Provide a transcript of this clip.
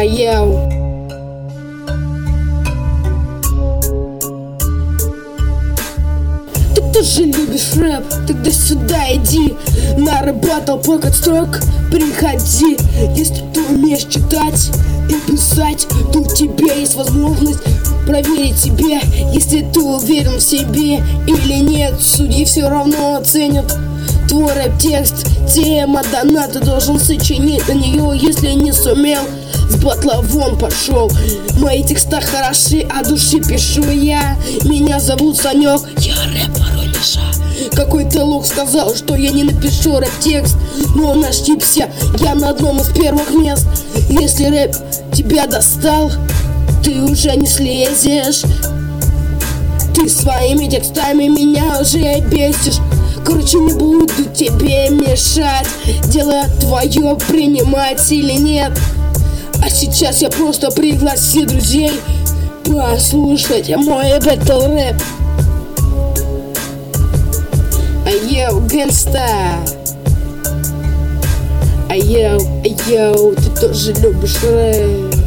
Йоу. Ты тоже любишь рэп? Тогда сюда иди. На рэп баттл покет строк приходи. Если ты умеешь читать и писать, то у тебя есть возможность проверить себя. Если ты уверен в себе или нет, судьи все равно оценят твой рэп-текст. Тема дана, ты должен сочинить на нее. Если не сумел, с батла вон пошел. Мои текста хороши, а души пишу я. Меня зовут Санек, я рэп Воронежа. Какой-то лох сказал, что я не напишу рэп-текст, но он ошибся, я на одном из первых мест. Если рэп тебя достал, ты уже не слезешь. Ты своими текстами меня уже бесишь. Короче, не буду тебе мешать, дело твое принимать или нет. А сейчас я просто пригласил друзей послушать мой бэтл рэп. Йоу, гэнгста. Йоу, ты тоже любишь рэп?